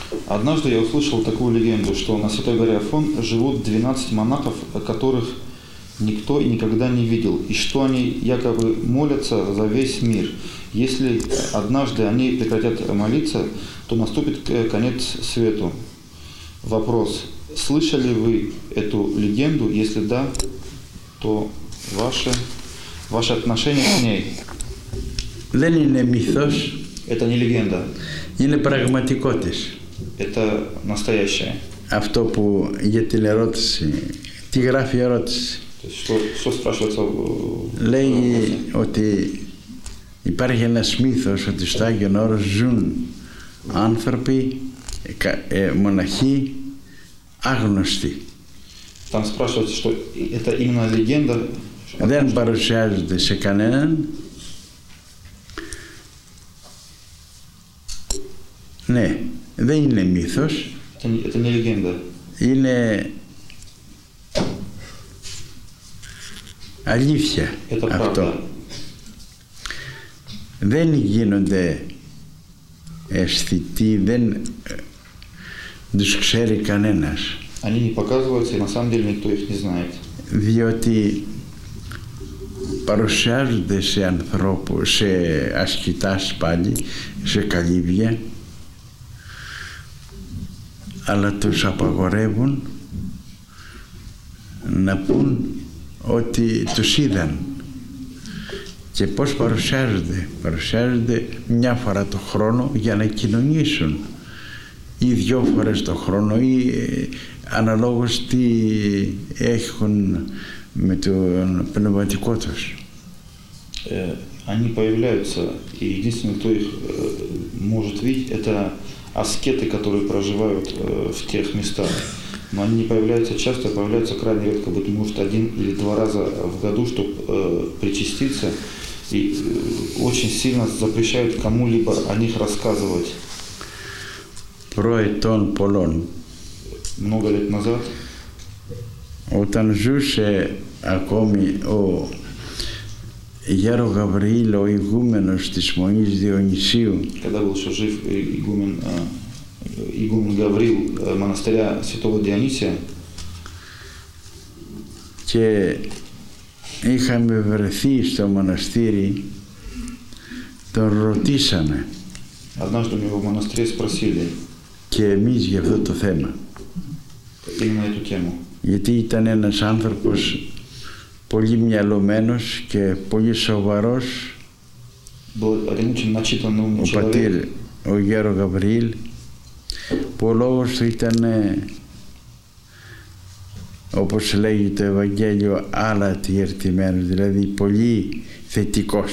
Однажды я услышал такую легенду, что на Святой горе Афон живут 12 монахов, которых никто и никогда не видел, и что они якобы молятся за весь мир. Если однажды они прекратят молиться, то наступит конец свету. Вопрос: слышали вы эту легенду? Если да, то ваше отношение к ней? Δεν είναι μύθος. Это не легенда. Είναι πραγματικότης. Это настоящее. Αυτό που για την ερώτηση. Τι γράφει η ερώτηση? Что спрашивается? Λέει ότι υπάρχει ένας μύθος ότι στο Άγιον Όρος ζουν άνθρωποι, μοναχοί, άγνωστοι. Там спрашивается, что это именно легенда. Δεν παρουσιάζονται σε κανέναν. Ναι, δεν είναι μύθος. Это не легенда. Είναι αλήθεια αυτό. Δεν γίνονται αισθητοί, δεν τους ξέρει κανένας. Они не показываются, и на самом деле никто их не знает. Διότι παρουσιάζονται σε ανθρώπους, σε ασκητάς πάλι, σε καλύβια, αλλά τους απαγορεύουν να πούν ότι τους είδαν. Και πώς παρουσιάζονται? Παρουσιάζονται μια φορά το χρόνο για να κοινωνήσουν, ή 2 φορές το χρόνο, ή αναλόγως τι έχουν με τον πνευματικό τους. Они появляются, и единственный, кто их может видеть, это аскеты, которые проживают в тех местах. Но они не появляются часто, появляются крайне редко, быть может 1 или 2 раза в году, чтобы причаститься, и очень сильно запрещают кому-либо о них рассказывать. Προετών πολλών. Много лет назад, όταν ζούσε ακόμη ο Γέρο Γαβριήλ, ο ηγούμενος της Μονής Διονυσίου, когда был еще жив игумен Гавриил монастыря Святого Дионисия, και είχαμε βρεθεί στο μοναστήρι, τον ρωτήσαμε однажды у него в монастыре спросили και εμείς για αυτό το θέμα. Именно эту tему. Γιατί ήταν ένας άνθρωπος πολύ μυαλωμένος και πολύ σοβαρός, ο πατήρ, ο Γέρο Γαβριήλ, που ο λόγος του ήταν, όπως λέγει το Ευαγγέλιο, άλατη ερτημένος, δηλαδή πολύ θετικός.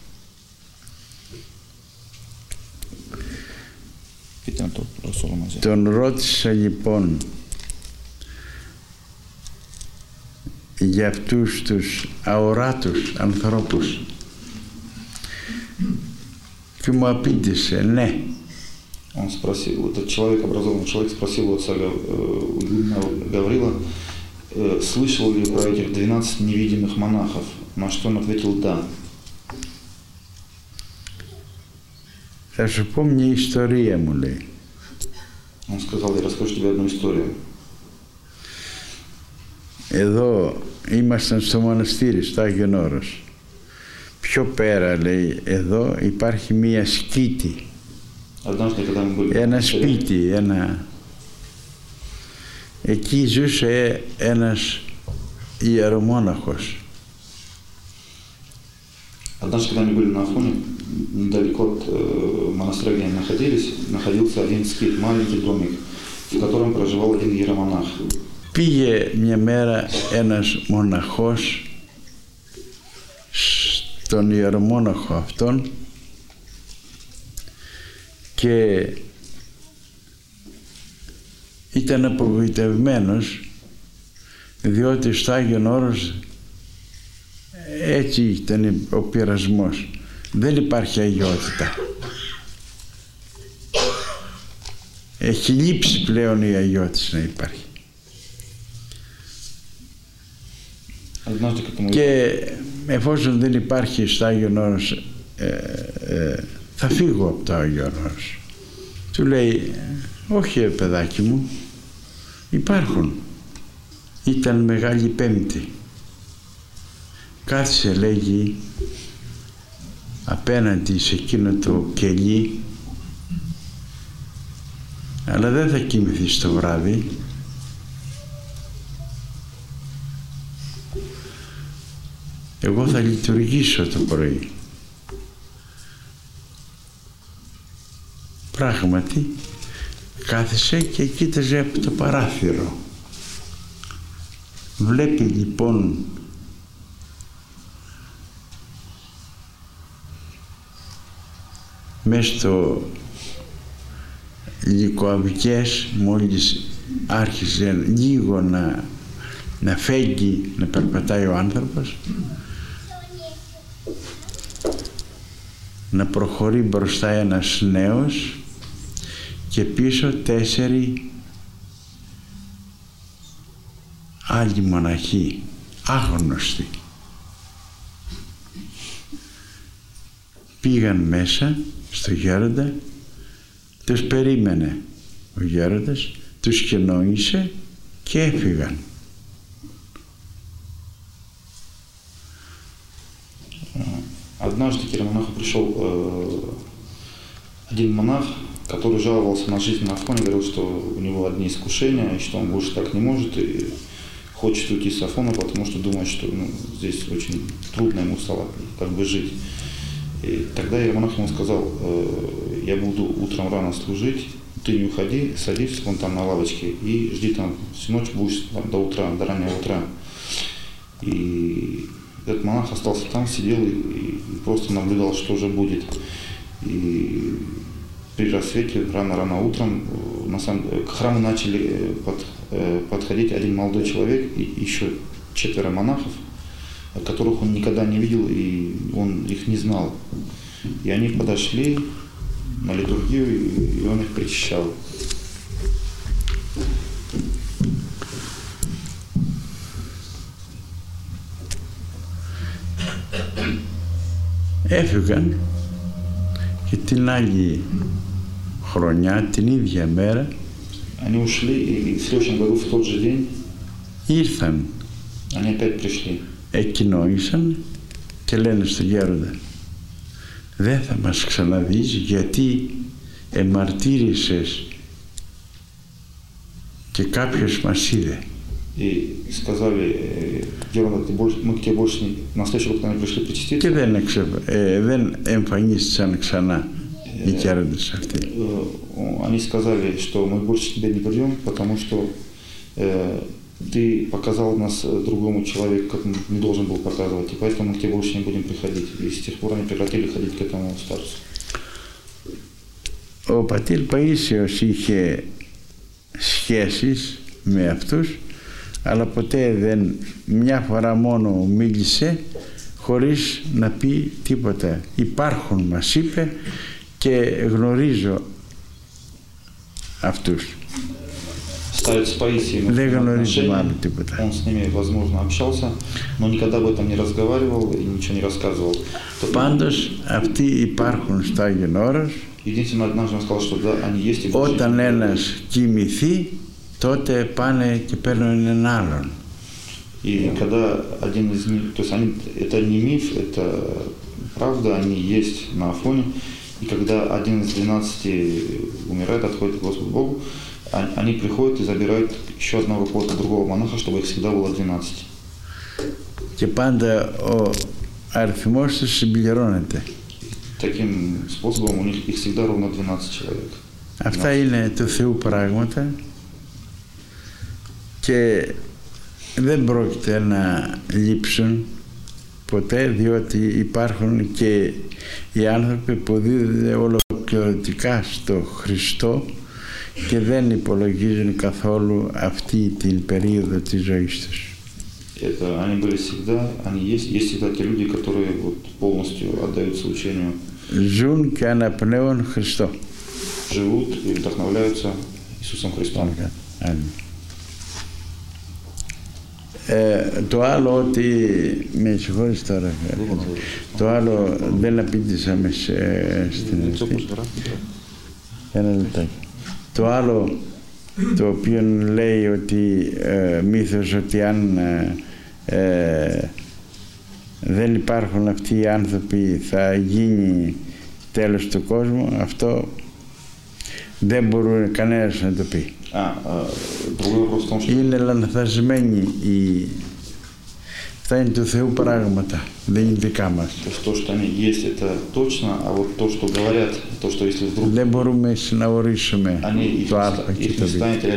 Τον ρώτησα λοιπόν για αυτούς τους αοράτους ανθρώπους και μου απήντησε ναι. Он спросил, этот человек, образованный человек, спросил у отца Гаврила, слышал ли про этих 12 невидимых монахов, на что он ответил да. Θα σου πω μια ιστορία, μου λέει. Он сказал, я расскажу тебе одну историю. Εδώ ήμασταν στο μοναστήρι, στο Άγιον Όρος. Πιο πέρα, λέει, εδώ υπάρχει μία σκήτη. Ένα σπίτι, εκεί ζούσε ένας ιερομόναχος. Однажды, когда мы были на Афоне, недалеко от монастыря, где они находились, находился один скит, маленький домик, в котором проживал один иеромонах. Πήγε μια μέρα ένας μοναχός στον ιερομόναχο αυτόν και ήταν απογοητευμένος, διότι στο Άγιον Όρος έτσι ήταν ο πειρασμός. Δεν υπάρχει αγιότητα. Έχει λείψει πλέον η αγιότητα να υπάρχει. Και εφόσον δεν υπάρχει στο Άγιον Όρος, θα φύγω από το Άγιον Όρος. Του λέει, Όχι παιδάκι μου, υπάρχουν. Ήταν Μεγάλη Πέμπτη. Κάθισε, λέγει, απέναντι σε εκείνο το κελί, αλλά δεν θα κοιμηθείς το βράδυ. Εγώ θα λειτουργήσω το πρωί. Πράγματι, κάθισε και κοίταζε από το παράθυρο. Βλέπει λοιπόν μες στο λυκοαυγές, μόλις άρχισε λίγο να φέγγει, να περπατάει ο άνθρωπος, να προχωρεί μπροστά ένας νέος και πίσω 4 άλλοι μοναχοί, άγνωστοι. Πήγαν μέσα στο γέροντα, τους περίμενε ο γέροντας, τους κοινώνησε και έφυγαν. Однажды к иеромонаху пришел один монах, который жаловался на жизнь на Афоне, говорил, что у него одни искушения, и что он больше так не может, и хочет уйти с Афона, потому что думает, что здесь очень трудно ему стало как бы жить. И тогда иеромонах ему сказал: я буду утром рано служить, ты не уходи, садись вон там на лавочке и жди там всю ночь, будешь до утра, до раннего утра. И этот монах остался там, сидел и просто наблюдал, что же будет. И при рассвете, рано-рано утром, к храму начали подходить один молодой человек и еще 4 монахов, которых он никогда не видел, и он их не знал. И они подошли на литургию, и он их причащал. Έφυγαν και την άλλη χρονιά, την ίδια μέρα, Они ушли, и в следующем году, в тот же день, ήρθαν, они опять пришли. Εκοινώνησαν και λένε στον γέροντα: δεν θα μας ξαναδείς, γιατί εμαρτύρησες και κάποιος μας είδε. И сказали: Герман, мы к тебе больше на следующий год, когда пришли причаститься. Και δεν εμφανίστηκαν ξανά οι γέροντες αυτοί. Они сказали, что мы больше к тебе не придем, потому что ты показал нас другому человеку, как он не должен был показывать, и поэтому мы к тебе больше не будем приходить. И с тех пор они прекратили ходить к этому старцу. Ο πατήρ Παΐσιος είχε σχέσεις με αυτούς, αλλά ποτέ μια φορά μόνο μίλησε χωρίς να πει τίποτα. Υπάρχουν, μας είπε, και γνωρίζω αυτούς. Старец Паисий, он с ними, возможно, общался, но никогда об этом не разговаривал и ничего не рассказывал. Πάντως, αυτοί υπάρχουν στο Άγιον Όρος. Единственное, однажды он сказал, что да, они есть и больше. Όταν ένας κοιμηθεί, τότε πάνε και παίρνουν έναν άλλον. И когда один из них, то есть это не миф, это правда, они есть на Афоне, и когда один из 12 умирает, отходит к Господу Богу, они приходят и забирают еще одного какого-то другого монаха, чтобы их всегда было 12. Και πάντα ο αριθμός τους συμπληρώνεται. Таким способом у них их всегда ровно 12 человек. Αυτά είναι του Θεού πράγματα και δεν πρόκειται να λείψουν ποτέ, διότι υπάρχουν και οι άνθρωποι που δίδονται ολοκληρωτικά στο Χριστό και δεν υπολογίζουν καθόλου αυτή την περίοδο της ζωής τους. Они были всегда, они есть всегда те люди, которые полностью отдаются учению. Ζουν και αναπνέουν Χριστό. Живут и вдохновляются Иисусом Христом. Το άλλο ότι, με συγχωρείς τώρα, το άλλο δεν απήντησαμε στην αρχή. Ένα λεπτάκι. Το άλλο το οποίο λέει ότι μύθος ότι αν δεν υπάρχουν αυτοί οι άνθρωποι θα γίνει τέλος του κόσμου, αυτό δεν μπορεί κανένας να το πει. Είναι λανθασμένη αυτά είναι του Θεού πράγματα, δεν είναι δικά μας. Δεν μπορούμε να συναγορήσουμε το Α και το Β.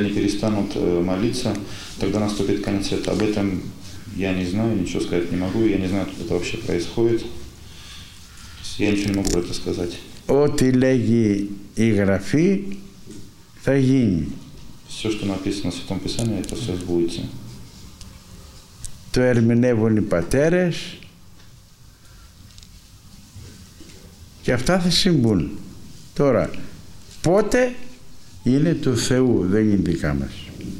Я не знаю, ничего сказать не могу, я не знаю, как это вообще происходит. Я ничего не могу про это сказать. Ό,τι λέγει η Γραφή θα γίνει. Все, что написано в Святом Писании, это все сбудется. Το ερμηνεύουν οι πατέρες και αυτά θα συμβούν. Τώρα, πότε είναι του Θεού, δεν είναι δικά μας.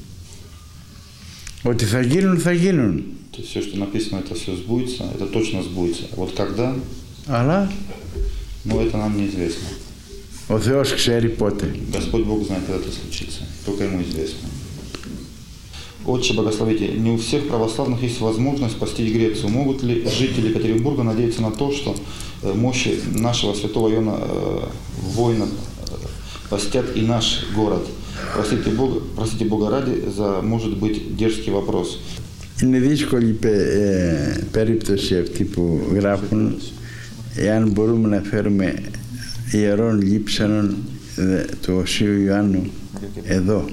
Ότι θα γίνουν, θα γίνουν. То есть все, что написано, это все сбудется, это точно сбудется. А вот когда? Αλλά это нам неизвестно. Ο Θεός ξέρει πότε. Господь Бог знает, когда это случится. Только Ему известно. Отче, благословите, не у всех православных есть возможность посетить Грецию. Могут ли жители Екатеринбурга надеяться на то, что мощи нашего святого Иоанна воина посетят и наш город? Простите Бога ради за, может быть, dерзкий вопрос. Είναι δύσκολη περίπτωση αυτή που γράφουν, εάν μπορούμε να φέρουμε ιερών λείψανων του Οσίου Ιωάννου εδώ.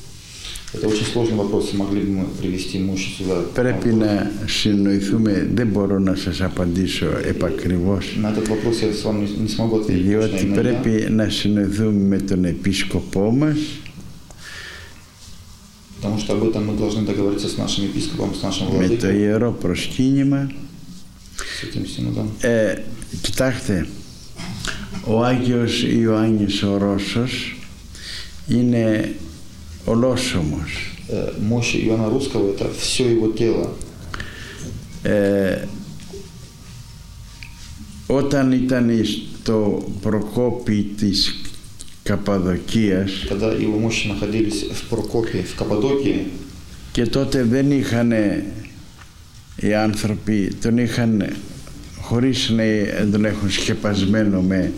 Πρέπει να συνοηθούμε, δεν μπορώ να σας απαντήσω επακριβώς, διότι πρέπει να συνοηθούμε με τον επίσκοπό μας, με το ιερό προσκύνημα. Κοιτάξτε, ο Άγιος Ιωάννης ο Ρώσος είναι ολόσωμος. Мощь Иоанна Русского – это все его тело. Όταν ήταν στο Προκόπη της Καπαδοκίας, когда его мощи находились в Прокопии, в Каппадокии, και τότε δεν είχαν οι άνθρωποι, τον είχαν χωρίς να τον έχουν σκεπασμένο με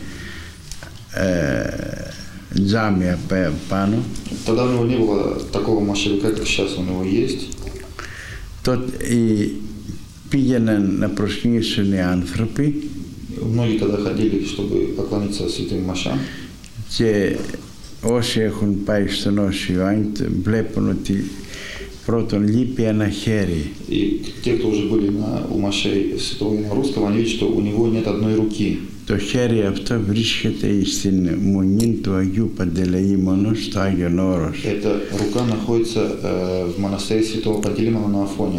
τζάμια πάνω. Тогда у него не было такого мощевика, как сейчас у него есть. Τότε πήγαιναν να προσκυνήσουν οι άνθρωποι. Многие тогда ходили, чтобы поклониться святым мощам. Και όσοι έχουν πάει στον Όσιο Ιωάννη βλέπουν ότι πρώτον λείπει ένα χέρι. И те, кто уже были у мощей святого Иоанна Русского, они видят, что у него нет одной руки. Το χέρι αυτό βρίσκεται στην μονή του Αγίου Παντελεήμονος, στο Άγιον Όρος. Эта рука находится в монастыре святого Пантелеймона на Афоне.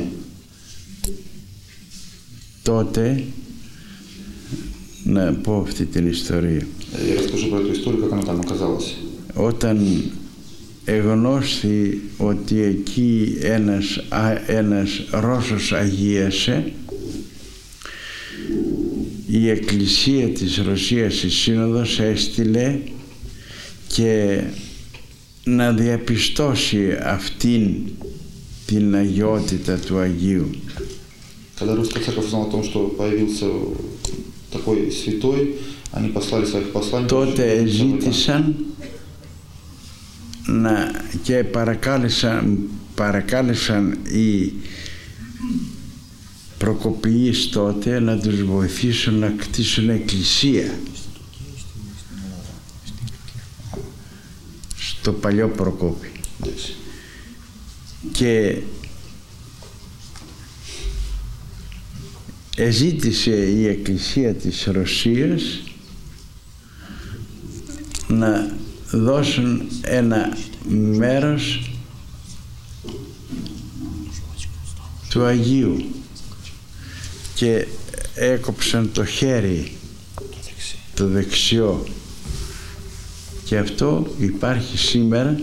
Τότε, να πω αυτή την ιστορία. Я расскажу про эту историю, как она там оказалась. Όταν εγνώστη ότι εκεί ένας Ρώσος αγίασε, η Εκκλησία της Ρωσίας, η Σύνοδος, έστειλε και να διαπιστώσει αυτήν την αγιότητα του Αγίου. Когда Русская Церковь узнала о том, что появился такой святой, они послали своих посланников. Τότε ζήτησαν και παρακάλεσαν οι προκοπιείς τότε να τους βοηθήσουν να κτίσουν εκκλησία στο παλιό Προκόπη. Και ζήτησε η Εκκλησία της Ρωσίας να δώσουν ένα μέρος του Αγίου και έκοψαν το χέρι το δεξιό και αυτό υπάρχει σήμερα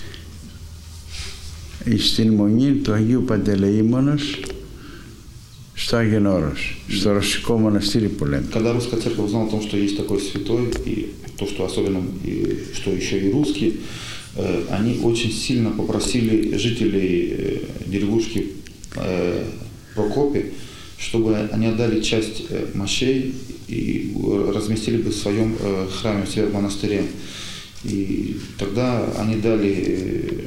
στην μονή του Αγίου Παντελεήμονος στο Άγιον Όρος, στο ρωσικό μοναστήρι που λέμε. Когда Русская Церковь узнала о том, что есть такой святой, и то, что особенно, и что еще и русский, они очень сильно попросили жителей деревушки Прокопи, чтобы они отдали часть мощей и разместили бы в своем храме, в себя в монастыре. И тогда они дали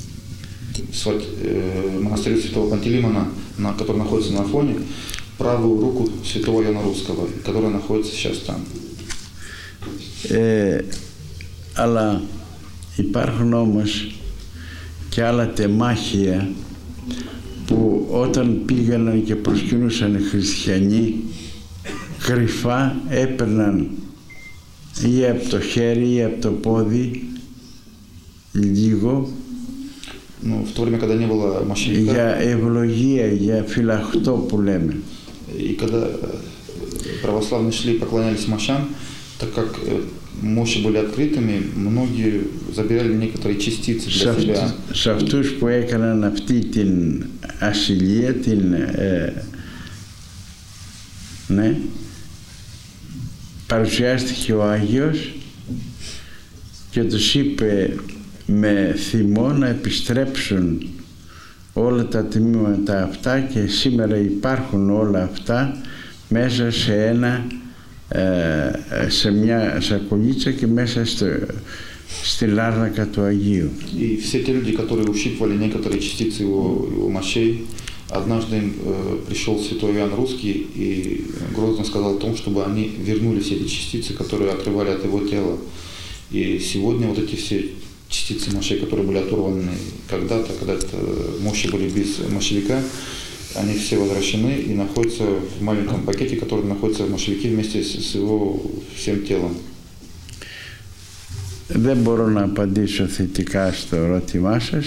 монастырю святого Пантелеймона, который находится на Афоне, правую руку святого Иоанна Русского, которая находится сейчас там. Αλλά υπάρχουν όμως και άλλα τεμάχια που όταν πήγαιναν και προσκυνούσαν οι χριστιανοί κρυφά έπαιρναν ή από το χέρι ή από το πόδι λίγο για ευλογία, για φυλαχτό που λέμε. И когда православные шли и поклонялись мощам, так как мощи были открытыми, многие забирали некоторые частицы для себя. Σε αυτούς που έκαναν αυτή την ασυλία, παρουσιάστηκε ο Άγιος και τους είπε με θυμό να επιστρέψουν όλα τα τμήματα αυτά και σήμερα υπάρχουν όλα αυτά μέσα σε μια σακουλίτσα και μέσα στη λάρνακα του Αγίου. И все те люди, которые ущипывали некоторые частицы его мощей, однажды им пришел святой Иоанн Русский и грозно сказал о том, чтобы они вернули все эти частицы, которые отрывали от его тела. И сегодня вот эти все частицы мощей, которые были оторваны когда-то, когда мощи были без мощевика, они все возвращены и находятся в маленьком пакете, который находится в мощевике вместе с его всем телом. Δεν μπορώ να απαντήσω θετικά στο ερώτημά σας.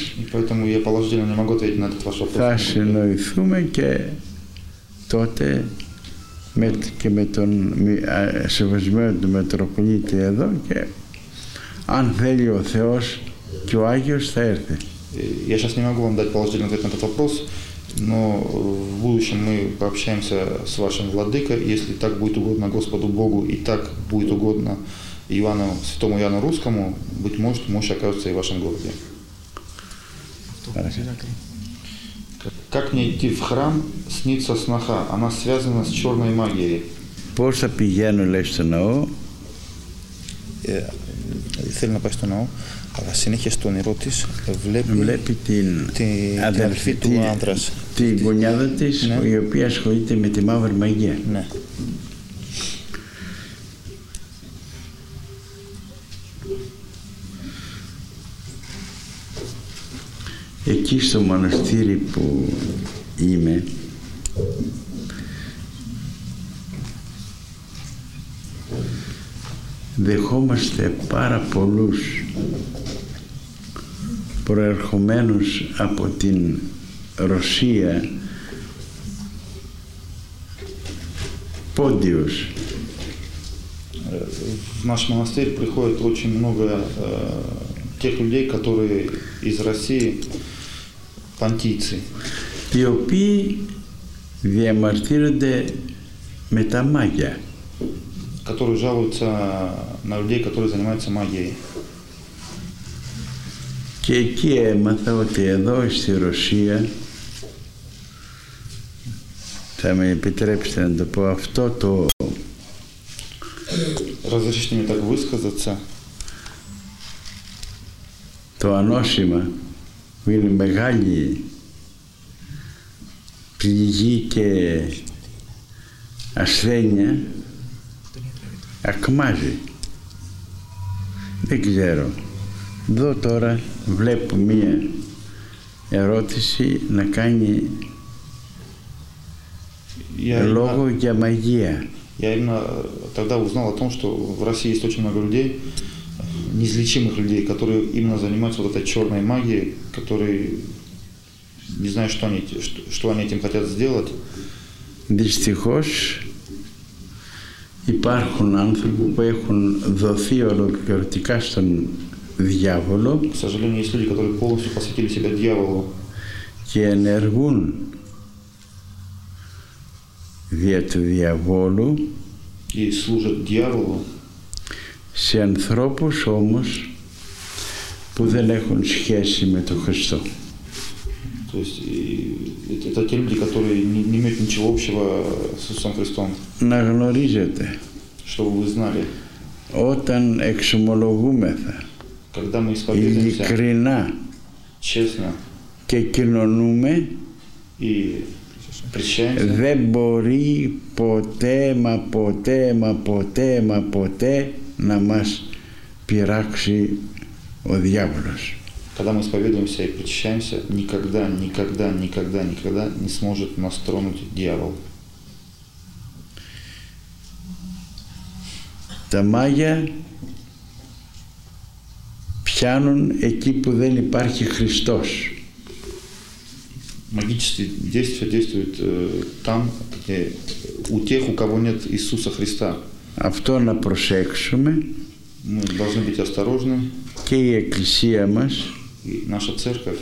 Θα συνοηθούμε και τότε και με τον σεβασμένο του Μητροπολίτη εδώ και αν θέλει ο Θεός και ο Άγιος θα έρθει. Я сейчас не могу вам дать положительный ответ на этот вопрос, но в будущем мы пообщаемся с вашим владыкой, если так будет угодно Господу Богу и так будет угодно святому Иоанну Русскому, быть может, мощь окажется и в вашем городе. Как мне идти в храм, снится сноха, она связана с черной магией. Πώς θα πηγαίνω, λέει, στο ναό. Θέλει να πάει στο ναό, αλλά συνέχεια στο όνειρό της βλέπει την αδερφή του άντρας, την γονιάδα της, ναι, η οποία ασχολείται με τη μαύρη μαγεία. Ναι. Εκεί στο μοναστήρι που είμαι δεχόμαστε πάρα πολλούς προερχομένους από την Ρωσία, πόντιους. В наш монастырь приходит очень много тех людей, которые из России, понтийцы. Οι οποίοι διαμαρτύρονται με τα μάγια. Которые жалуются на людей, которые занимаются магией. Και εκεί έμαθα ότι εδώ στη Ρωσία, θα με επιτρέψετε να το πω αυτό το... Разрешите мне так высказаться. Το ανώσιμα που είναι μεγάλη πληγή και ασθένεια ακμάζει. Δεν ξέρω. Εδώ τώρα βλέπω μία ερώτηση να κάνει λόγο για μαγεία. Я именно тогда узнал о том, что в России есть очень много людей, неизлечимых людей, которые именно занимаются вот этой черной магией, которые не знаю, что они этим хотят сделать. Δυστυχώς υπάρχουν άνθρωποι που έχουν δοθεί ολοκληρωτικά στον διάβολο. К сожалению, есть люди, которые полностью посвятили себя дьяволу. Και ενεργούν δια του διαβόλου и служат дьяволу. Σε ανθρώπους όμως που δεν έχουν σχέση με τον Χριστό. То есть это те люди, которые не имеют ничего общего с Иисусом Христом. Να γνωρίζετε, Чтобы вы знали, όταν εξομολογούμεθα когда мы исповедуемся ειλικρινά честно και κοινωνούμε, и причащаемся, δεν μπορεί ποτέ να μας πειράξει ο διάβολος. когда мы исповедуемся и причащаемся, никогда не сможет нас тронуть дьявол. Τα μάγια πιάνουν εκεί που δεν υπάρχει Χριστός. Магические действия действуют там, где у тех, у кого нет Иисуса Христа. Αυτό να προσέξουμε. Мы должны быть осторожны. Και η Εκκλησία μας, И наша церковь,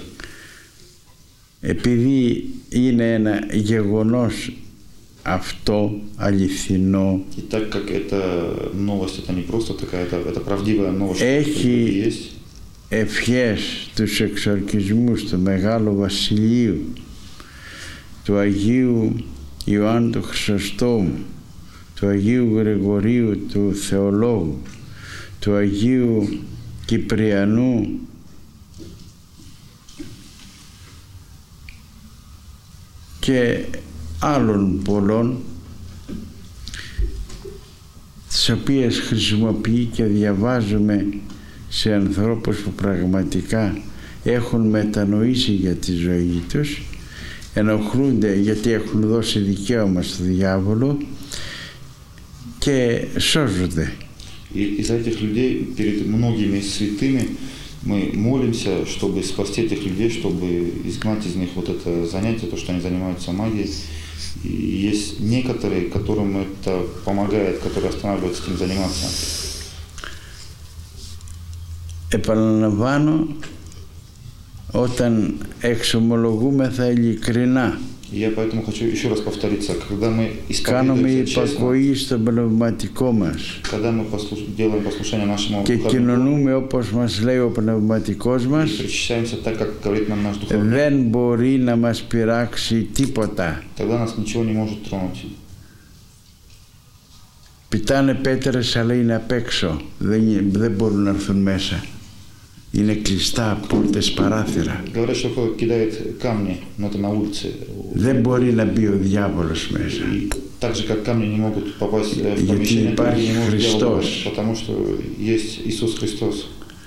επειδή είναι ένα γεγονός αυτό αληθινό, и так как эта новость, это не просто такая, это правдивая новость, что έχει есть. ευχές τους εξορκισμούς του Μεγάλου Βασιλείου, του Αγίου Ιωάννου του Χρυσοστόμου, του Αγίου Γρηγορίου του Θεολόγου, του Αγίου Κυπριανού και άλλων πολλών, τις οποίες χρησιμοποιεί και διαβάζουμε σε ανθρώπους που πραγματικά έχουν μετανοήσει για τη ζωή τους, ενοχλούνται γιατί έχουν δώσει δικαίωμα στο διάβολο και σώζονται. И из этих людей перед многими святыми мы молимся, чтобы спасти этих людей, чтобы изгнать из них вот это занятие, то, что они занимаются магией. И есть некоторые, которым это помогает, которые останавливаются этим заниматься. Επαναλαμβάνω, όταν εξομολογούμεθα ειλικρινά, Я поэтому хочу еще раз повториться, когда мы κάνουμε исповедуемся честно, υπακοή στο πνευματικό μας когда мы делаем послушание нашему και духовнику κοινωνούμε όπως μας λέει ο πνευματικός и μας, причащаемся так, как говорит нам наш духовник, δεν μπορεί να μας πειράξει τίποτα. тогда нас ничего не может тронуть. Πητάνε πέτρες αλλά είναι απ' έξω, δεν μπορούν να έρθουν μέσα. Είναι κλειστά πόρτες, παράθυρα. Говорят, что кто кидает камни, но это на улице. Δεν μπορεί να μπει ο διάβολος μέσα. И так же, как камни не могут попасть в Γιατί помещение, так υπάρχει и не может Χριστός. дьявол, потому что есть Иисус Христос.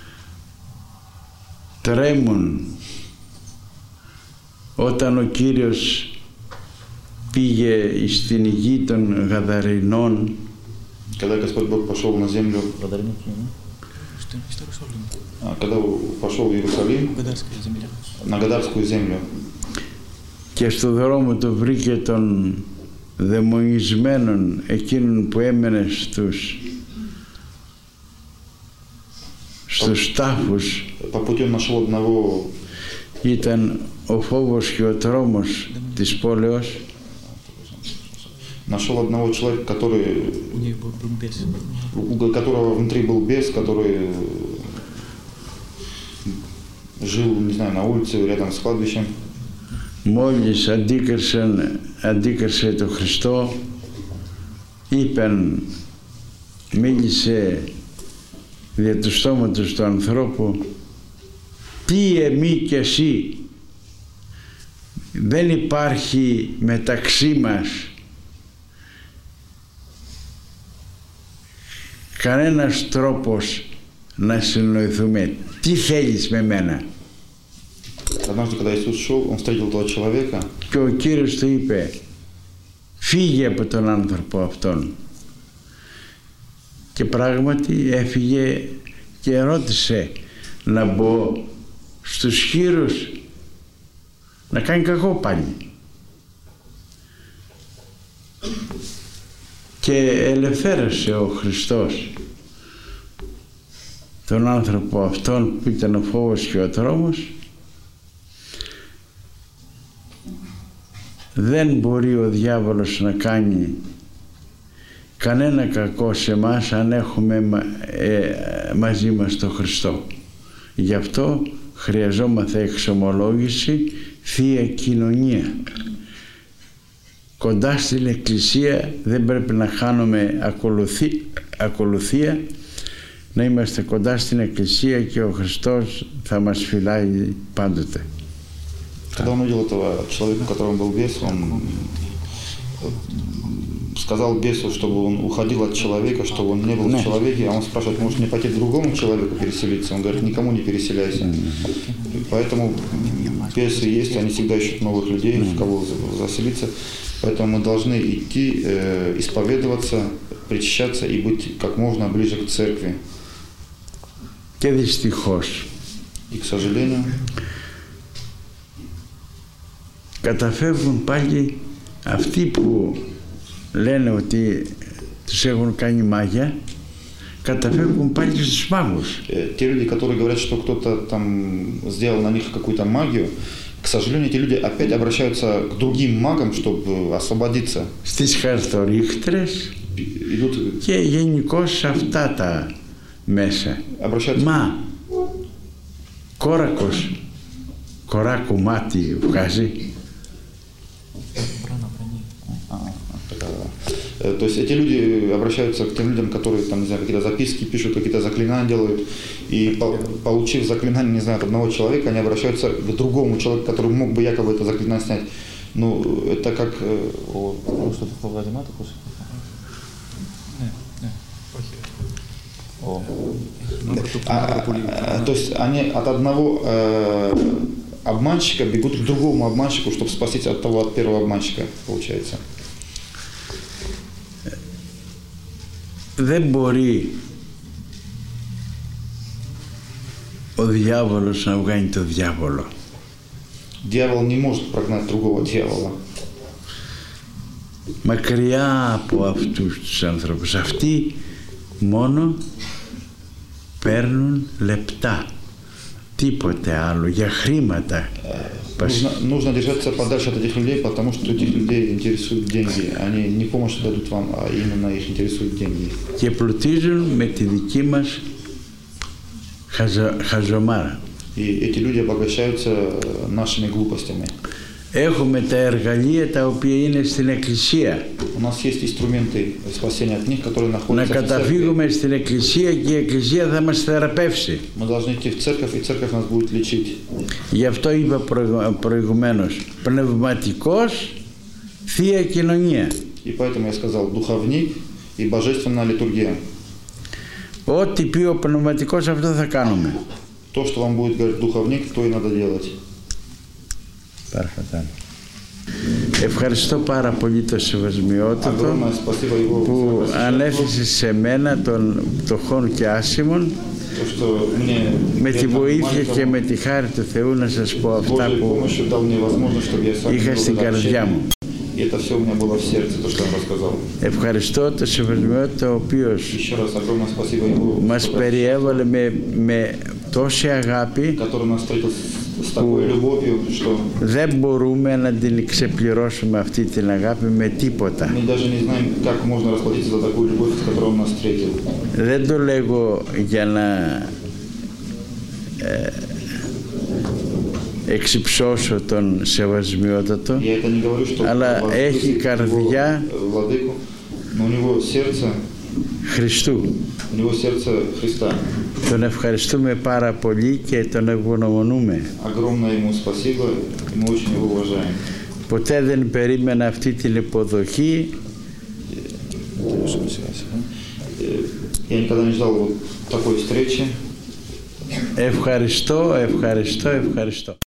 Τρέμουν όταν ο Κύριος πήγε στην γη των Γαδαρινών, Когда Господь Бог пошел на землю, когда пошел в Иерусалим, на Гадарскую землю, και στο δρόμο του βρήκε τον δαιμονισμένον, εκείνον που έμενε στους τάφους, по пути он нашел одного, ήταν ο φόβος και ο τρόμος της πόλεως, нашел одного человека, у которого внутри был бес, который жил, не знаю, на улице, рядом с кладбищем. Μόλις αντίκρισε τον Χριστό, μίλησε δια του στόματος του ανθρώπου, τι εμεί και εσύ, δεν υπάρχει μεταξύ μας κανένας τρόπος να συνοηθούμε. Τι θέλεις με μένα? Однажды, когда Иисус шел, он встретил этого человека. Και ο Κύριος του είπε, φύγε από τον άνθρωπο αυτόν. Και πράγματι έφυγε και ρώτησε να μπω στους χείρους, να κάνει κακό πάλι. Και ελευθέρωσε ο Χριστός τον άνθρωπο αυτόν που ήταν ο φόβος και ο τρόμος. Δεν μπορεί ο διάβολος να κάνει κανένα κακό σε εμάς αν έχουμε μαζί μας τον Χριστό. Γι' αυτό χρειαζόμαστε εξομολόγηση, θεία κοινωνία. Κοντά στην Εκκλησία δεν πρέπει να χάνουμε ακολουθία, να είμαστε κοντά στην Εκκλησία και ο Χριστός θα μας φυλάει πάντοτε. Когда он увидел этого человека, у которого был бес, он сказал бесу, чтобы он уходил от человека, чтобы он не был в человеке, а он спрашивает, может мне пойти к другому человеку переселиться? Он говорит, никому не переселяйся. Поэтому бесы есть, они всегда ищут новых людей, в кого заселиться. Поэтому мы должны идти, исповедоваться, причащаться и быть как можно ближе к церкви. Και δυστυχώς, И, к σожалению, καταφεύγουν πάλι αυτοί που λένε ότι τους έχουν κάνει μάγια, καταφεύγουν πάλι στους μάγους. Те люди, которые говорят, что кто-то там сделал на них какую-то магию, к сожалению, эти люди опять обращаются к другим магам, чтобы освободиться. Στις χαρτορίχτρες και γενικώς σε αυτά τα μέσα. Μα κοράκο μάτι βγάζει. То есть эти люди обращаются к тем людям, которые там, не знаю, какие-то записки пишут, какие-то заклинания делают, и получив заклинание, не знаю, от одного человека, они обращаются к другому человеку, который мог бы якобы это заклинание снять. Ну, это как... Что-то по Владимиру кушать? То есть они от одного обманщика бегут к другому обманщику, чтобы спастись от первого обманщика, получается. Δεν μπορεί ο διάβολος να βγάλει το διάβολο. Дьявол не может прогнать другого дьявола. Μακριά από αυτούς τους ανθρώπους. Αυτοί μόνο παίρνουν λεπτά. Τίποτε άλλο, για χρήματα. Нужно держаться подальше от этих людей, потому что этих людей интересуют деньги. Они не помощь дадут вам, а именно их интересуют деньги. Και πλουτίζουν με τη δική μας χαζομάρα. И эти люди обогащаются нашими глупостями. Έχουμε τα εργαλεία τα οποία είναι στην Εκκλησία. У нас есть инструменты спасения от них, которые находятся Να в церкви. καταφύγουμε στην Εκκλησία και η Εκκλησία θα μας θεραπεύσει. Мы должны идти в церковь, и церковь нас будет лечить. Γι' αυτό είπα προηγουμένως, πνευματικός, θεία κοινωνία. И поэтому я сказал духовник и божественная литургия. Ό,τι πει ο πνευματικός αυτό θα κάνουμε. То, что вам будет говорить духовник, то и надо делать. Παρακατά. Ευχαριστώ πάρα πολύ το Σεβασμιότατο που ανέθεσε σε μένα των πτωχών και άσημων, με τη βοήθεια και με τη χάρη του Θεού να σας πω αυτά που είχα στην καρδιά μου. Ευχαριστώ το Σεβασμιότατο, ο οποίος μας περιέβαλε με τόση αγάπη που δεν μπορούμε να την ξεπληρώσουμε αυτή την αγάπη με τίποτα. Δεν το λέγω για να εξυψώσω τον Σεβασμιότατο, αλλά έχει καρδιά Χριστού. Τον ευχαριστούμε πάρα πολύ και τον ευγνωμονούμε. Ποτέ δεν περίμενα αυτή την υποδοχή. Ευχαριστώ.